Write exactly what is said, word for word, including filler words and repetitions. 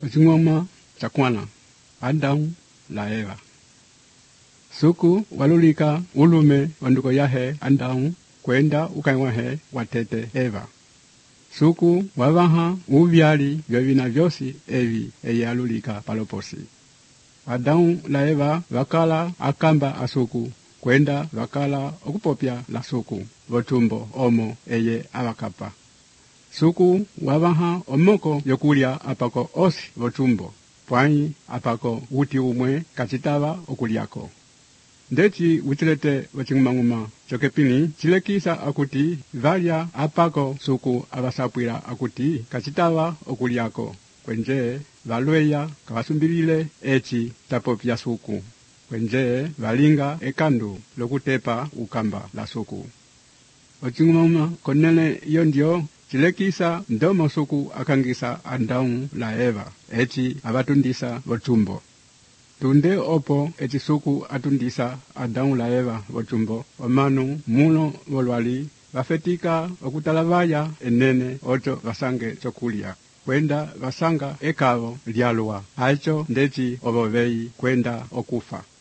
Ochingoma chakwana Adamu la Eva. Suku walulika ulume wanduko yahe Adamu kwenda ukaiwahe watete Eva. Suku wabaha uvyali vyovina vyosi evi eyalulika paloposi. Adamu la Eva wakala akamba asuku kwenda wakala okupopya la suku votumbo omo eye awakapa. Suku wabaha omoko yokulya apako osi votumbo pwanyi apako uti umwe kachitava okuliako. Ndechi utilete wachingumanguma chokepini chilekisa akuti valya apako suku abasapwila akuti kachitava okuliako kwenje valweya kawasumbilile echi tapopya suku kwenje valinga ekandu lokutepa ukamba la suku. Ochingumanguma konene iyo ndio chilekisa ndomo suku akangisa Adamu la Eva echi abatundisa votumbo. Tunde opo eti suku atundisa Adamu la Eva votumbo omanu muno volwali vafetika okutalavaya enene ocho vasange chokulya kwenda vasanga ekavo lyalwa acho ndechi obovei kwenda okufa.